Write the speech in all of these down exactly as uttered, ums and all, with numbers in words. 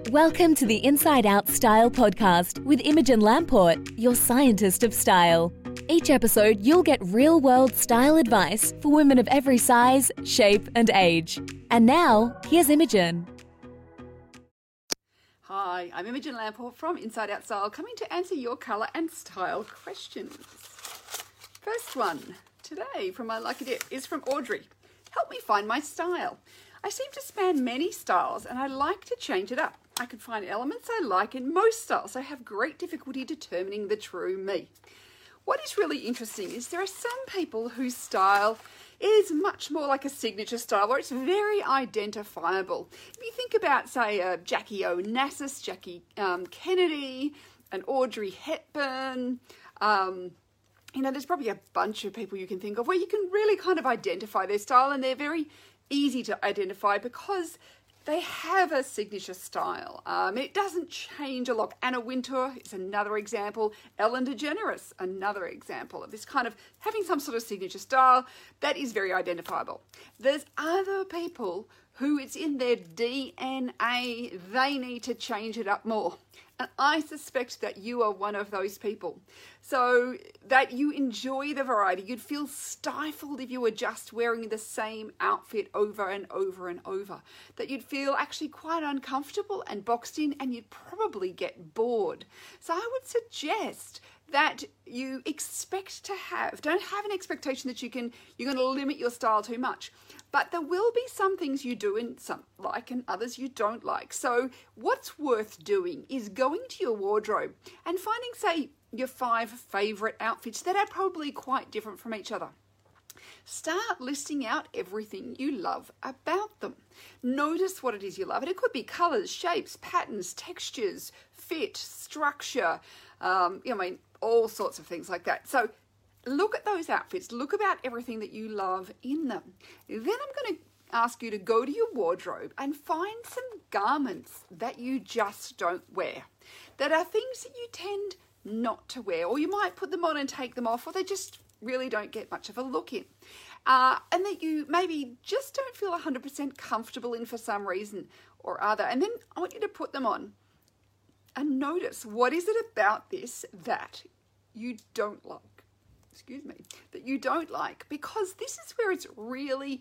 Welcome to the Inside Out Style podcast with Imogen Lamport, your scientist of style. Each episode, you'll get real-world style advice for women of every size, shape, and age. And now, here's Imogen. Hi, I'm Imogen Lamport from Inside Out Style, coming to answer your colour and style questions. First one today from my lucky dip is from Audrey. Help me find my style. I seem to span many styles and I like to change it up. I can find elements I like in most styles, so I have great difficulty determining the true me. What is really interesting is there are some people whose style is much more like a signature style, where it's very identifiable. If you think about, say, uh, Jackie Onassis, Jackie um, Kennedy, and Audrey Hepburn, um, you know, there's probably a bunch of people you can think of where you can really kind of identify their style, and they're very easy to identify because they have a signature style. Um, it doesn't change a lot. Anna Wintour is another example. Ellen DeGeneres, another example of this kind of having some sort of signature style that is very identifiable. There's other people who it's in their D N A, they need to change it up more. And I suspect that you are one of those people. So that you enjoy the variety. You'd feel stifled if you were just wearing the same outfit over and over and over. That you'd feel actually quite uncomfortable and boxed in, and you'd probably get bored. So I would suggest that you expect to have, don't have an expectation that you can, you're going to limit your style too much. But there will be some things you do and some like and others you don't like. So what's worth doing is going to your wardrobe and finding, say, your five favourite outfits that are probably quite different from each other. Start listing out everything you love about them. Notice what it is you love. And it could be colours, shapes, patterns, textures, fit, structure, um, you know, I mean, all sorts of things like that. So look at those outfits. Look about everything that you love in them. Then I'm going to ask you to go to your wardrobe and find some garments that you just don't wear, that are things that you tend not to wear, or you might put them on and take them off, or they just really don't get much of a look in. Uh, and that you maybe just don't feel one hundred percent comfortable in for some reason or other. And then I want you to put them on and notice, what is it about this that you don't like? Excuse me, that you don't like, because this is where it's really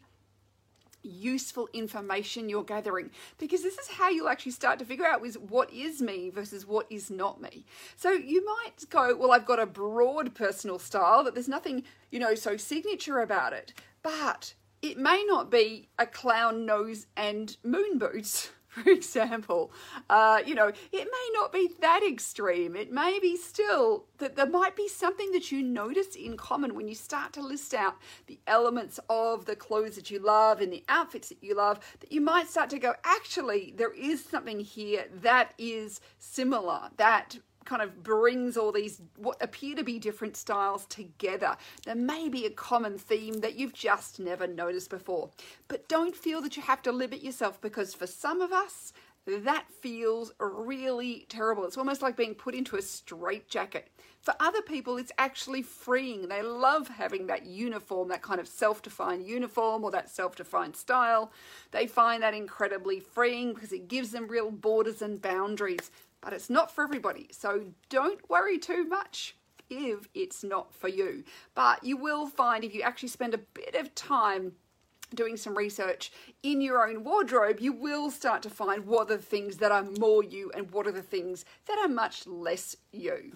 useful information you're gathering, because this is how you'll actually start to figure out is what is me versus what is not me. So you might go, well, I've got a broad personal style that there's nothing, you know, so signature about it, but it may not be a clown nose and moon boots. For example, uh, you know, it may not be that extreme. It may be still that there might be something that you notice in common when you start to list out the elements of the clothes that you love and the outfits that you love, that you might start to go, actually, there is something here that is similar, that kind of brings all these what appear to be different styles together. There may be a common theme that you've just never noticed before. But don't feel that you have to limit yourself, because for some of us, that feels really terrible. It's almost like being put into a straitjacket. For other people, it's actually freeing. They love having that uniform, that kind of self-defined uniform or that self-defined style. They find that incredibly freeing because it gives them real borders and boundaries. But it's not for everybody, so don't worry too much if it's not for you. But you will find, if you actually spend a bit of time doing some research in your own wardrobe, you will start to find what are the things that are more you and what are the things that are much less you.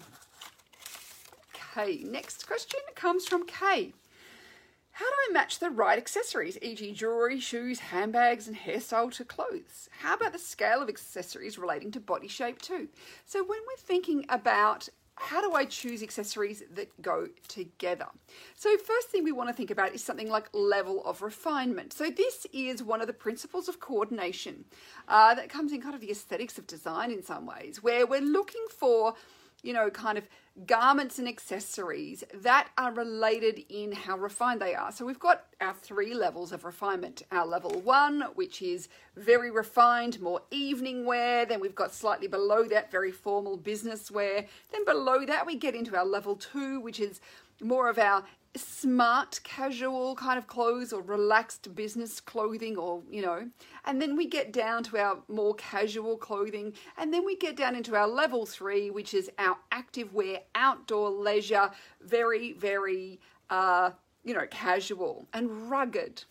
Okay, next question comes from Kay. How do I match the right accessories, for example jewellery, shoes, handbags and hairstyle to clothes? How about the scale of accessories relating to body shape too? So when we're thinking about how do I choose accessories that go together? So first thing we want to think about is something like level of refinement. So this is one of the principles of coordination uh, that comes in kind of the aesthetics of design in some ways, where we're looking for, you know, kind of garments and accessories that are related in how refined they are. So we've got our three levels of refinement. Our level one, which is very refined, more evening wear. Then we've got slightly below that, very formal business wear. Then below that, we get into our level two, which is more of our smart casual kind of clothes or relaxed business clothing, or you know, and then we get down to our more casual clothing, and then we get down into our level three, which is our active wear, outdoor leisure, very very uh you know, casual and rugged.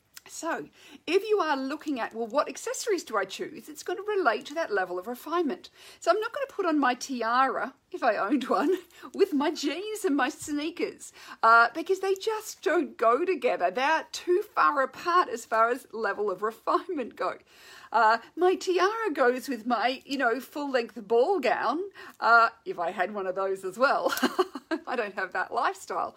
So if you are looking at, well, what accessories do I choose? It's going to relate to that level of refinement. So I'm not going to put on my tiara, if I owned one, with my jeans and my sneakers, uh, because they just don't go together. They're too far apart as far as level of refinement go. Uh, my tiara goes with my, you know, full-length ball gown, uh, if I had one of those as well. I don't have that lifestyle.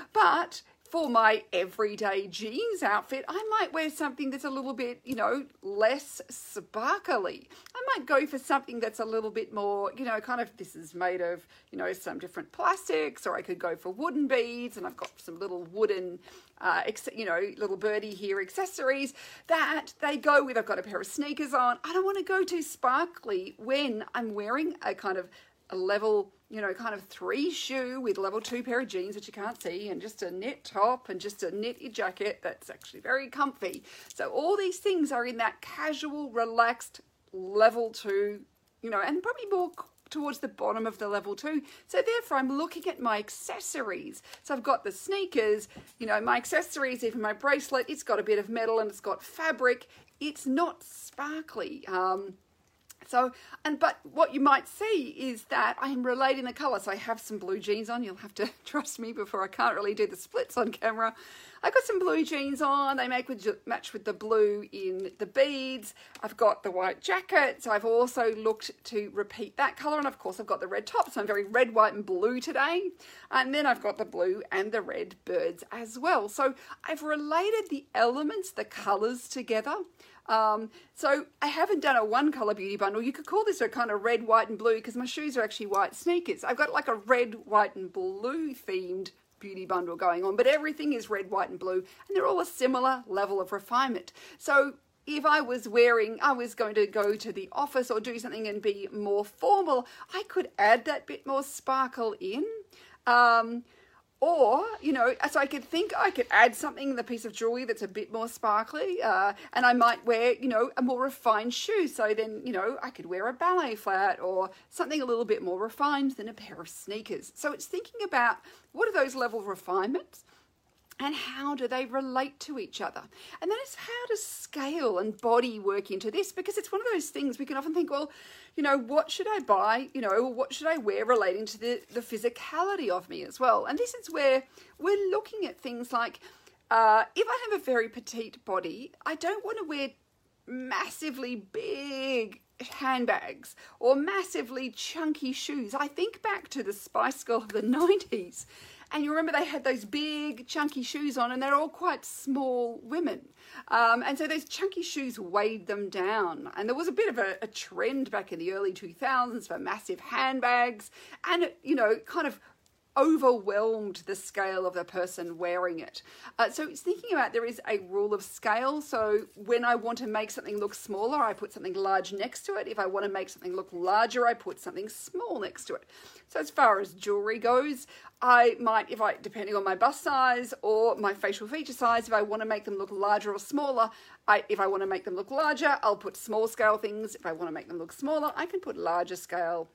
But for my everyday jeans outfit, I might wear something that's a little bit, you know, less sparkly. I might go for something that's a little bit more, you know, kind of, this is made of, you know, some different plastics, or I could go for wooden beads, and I've got some little wooden, uh, you know, little birdie here accessories that they go with. I've got a pair of sneakers on. I don't want to go too sparkly when I'm wearing a kind of a level, you know, kind of three shoe with level two pair of jeans, which you can't see, and just a knit top and just a knit jacket that's actually very comfy. So all these things are in that casual, relaxed level two, you know, and probably more towards the bottom of the level two. So therefore I'm looking at my accessories. So I've got the sneakers, you know, my accessories, even my bracelet, it's got a bit of metal and it's got fabric. It's not sparkly. Um, So, and but what you might see is that I am relating the colour. So I have some blue jeans on. You'll have to trust me before I can't really do the splits on camera. I've got some blue jeans on. They make with, match with the blue in the beads. I've got the white jacket. So I've also looked to repeat that colour. And of course I've got the red top. So I'm very red, white and blue today. And then I've got the blue and the red birds as well. So I've related the elements, the colours together. Um, so I haven't done a one colour beauty bundle. You could call this a kind of red, white and blue, because my shoes are actually white sneakers. I've got like a red, white and blue themed beauty bundle going on, but everything is red, white and blue, and they're all a similar level of refinement. So if I was wearing, I was going to go to the office or do something and be more formal, I could add that bit more sparkle in. Um, Or, you know, so I could think I could add something, the piece of jewelry that's a bit more sparkly, uh, and I might wear, you know, a more refined shoe. So then, you know, I could wear a ballet flat or something a little bit more refined than a pair of sneakers. So it's thinking about what are those level of refinements and how do they relate to each other? And then it's how does scale and body work into this? Because it's one of those things we can often think, well, you know, what should I buy? You know, what should I wear relating to the, the physicality of me as well? And this is where we're looking at things like, uh, if I have a very petite body, I don't want to wear massively big handbags or massively chunky shoes. I think back to the Spice Girl of the nineties. And you remember they had those big chunky shoes on, and they're all quite small women. Um, and so those chunky shoes weighed them down. And there was a bit of a, a trend back in the early two thousands for massive handbags, and, you know, kind of overwhelmed the scale of the person wearing it. Uh, so it's thinking about there is a rule of scale. So when I want to make something look smaller, I put something large next to it. If I want to make something look larger, I put something small next to it. So as far as jewelry goes, I might, if I, depending on my bust size or my facial feature size, if I want to make them look larger or smaller, I, if I want to make them look larger, I'll put small scale things. If I want to make them look smaller, I can put larger scale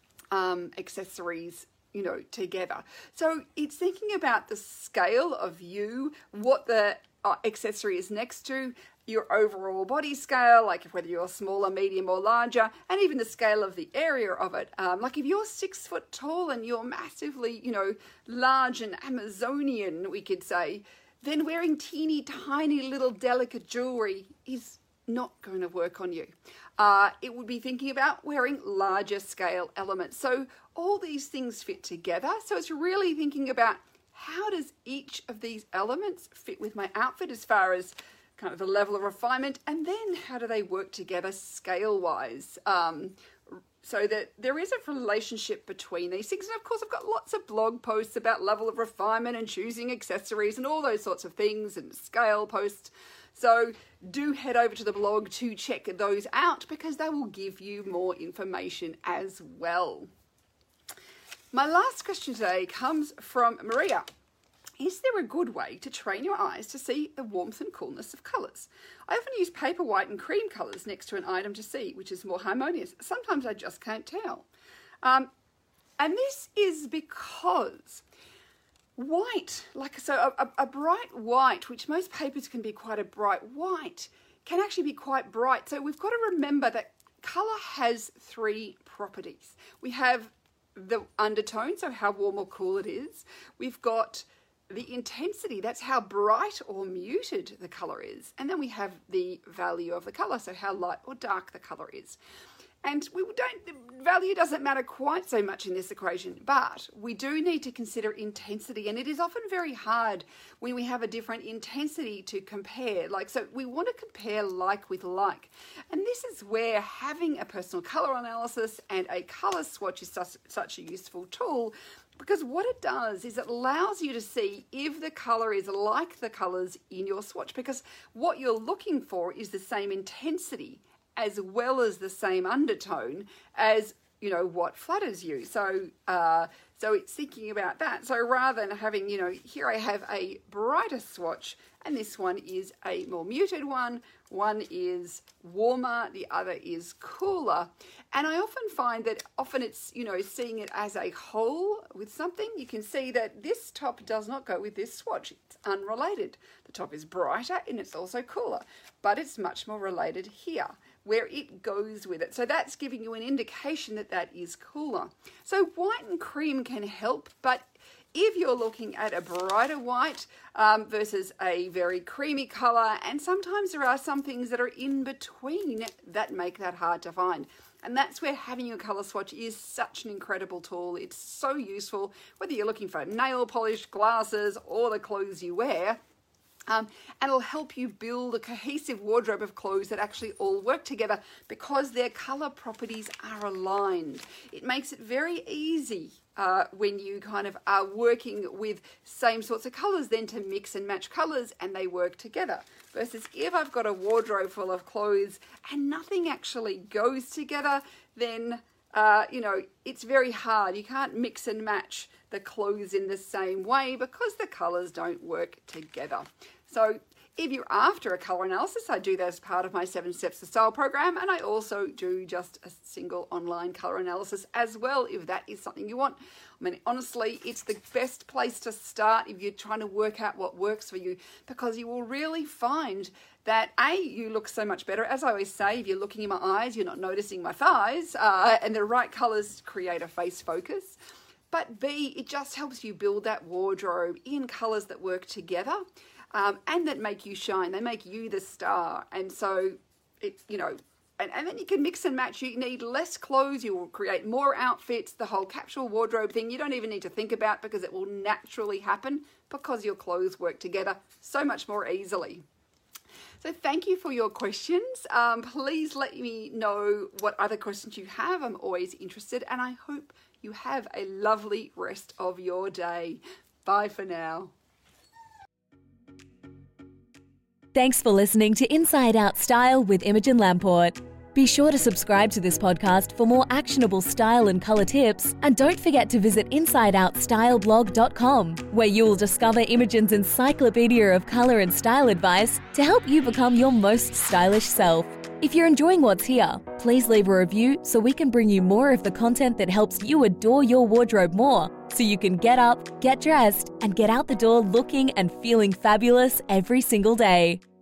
um, accessories, you know, together. So it's thinking about the scale of you, what the uh, accessory is next to, your overall body scale, like whether you're smaller, medium or larger, and even the scale of the area of it. Um, like if you're six foot tall and you're massively, you know, large and Amazonian, we could say, then wearing teeny tiny little delicate jewelry is not going to work on you. Uh, it would be thinking about wearing larger scale elements. So all these things fit together. So it's really thinking about how does each of these elements fit with my outfit as far as kind of the level of refinement, and then how do they work together scale wise, um, so that there is a relationship between these things. And of course I've got lots of blog posts about level of refinement and choosing accessories and all those sorts of things, and scale posts. So do head over to the blog to check those out, because they will give you more information as well. My last question today comes from Maria. Is there a good way to train your eyes to see the warmth and coolness of colours? I often use paper white and cream colours next to an item to see which is more harmonious. Sometimes I just can't tell. Um, and this is because white, like so a, a bright white, which most papers can be quite a bright white, can actually be quite bright. So we've got to remember that colour has three properties. We have the undertone, so how warm or cool it is. We've got the intensity, that's how bright or muted the colour is. And then we have the value of the colour, so how light or dark the colour is. And we don't, the value doesn't matter quite so much in this equation, but we do need to consider intensity. And it is often very hard when we have a different intensity to compare. Like, so we want to compare like with like. And this is where having a personal colour analysis and a colour swatch is such, such a useful tool, because what it does is it allows you to see if the colour is like the colours in your swatch, because what you're looking for is the same intensity as well as the same undertone as, you know, what flatters you. So, uh, so it's thinking about that. So rather than having, you know, here I have a brighter swatch and this one is a more muted one, one is warmer, the other is cooler. And I often find that often it's, you know, seeing it as a whole with something. You can see that this top does not go with this swatch. It's unrelated. The top is brighter and it's also cooler, but it's much more related here, where it goes with it. So that's giving you an indication that that is cooler. So white and cream can help, but if you're looking at a brighter white um, versus a very creamy colour, and sometimes there are some things that are in between that make that hard to find. And that's where having your colour swatch is such an incredible tool. It's so useful, whether you're looking for nail polish, glasses, or the clothes you wear. Um, and it'll help you build a cohesive wardrobe of clothes that actually all work together because their colour properties are aligned. It makes it very easy uh, when you kind of are working with same sorts of colours then to mix and match colours and they work together. Versus if I've got a wardrobe full of clothes and nothing actually goes together, then Uh, you know, it's very hard. You can't mix and match the clothes in the same way because the colours don't work together. So if you're after a colour analysis, I do that as part of my Seven Steps to Style program, and I also do just a single online colour analysis as well if that is something you want. I mean, honestly, it's the best place to start if you're trying to work out what works for you, because you will really find that A, you look so much better. As I always say, if you're looking in my eyes, you're not noticing my thighs, uh, and the right colours create a face focus. But B, it just helps you build that wardrobe in colours that work together um, and that make you shine. They make you the star. And so, it, you know, and, and then you can mix and match. You need less clothes. You will create more outfits. The whole capsule wardrobe thing, you don't even need to think about because it will naturally happen because your clothes work together so much more easily. So thank you for your questions. Um, please let me know what other questions you have. I'm always interested, and I hope you have a lovely rest of your day. Bye for now. Thanks for listening to Inside Out Style with Imogen Lamport. Be sure to subscribe to this podcast for more actionable style and colour tips, and don't forget to visit inside out style blog dot com, where you'll discover Imogen's encyclopedia of colour and style advice to help you become your most stylish self. If you're enjoying what's here, please leave a review so we can bring you more of the content that helps you adore your wardrobe more, so you can get up, get dressed, and get out the door looking and feeling fabulous every single day.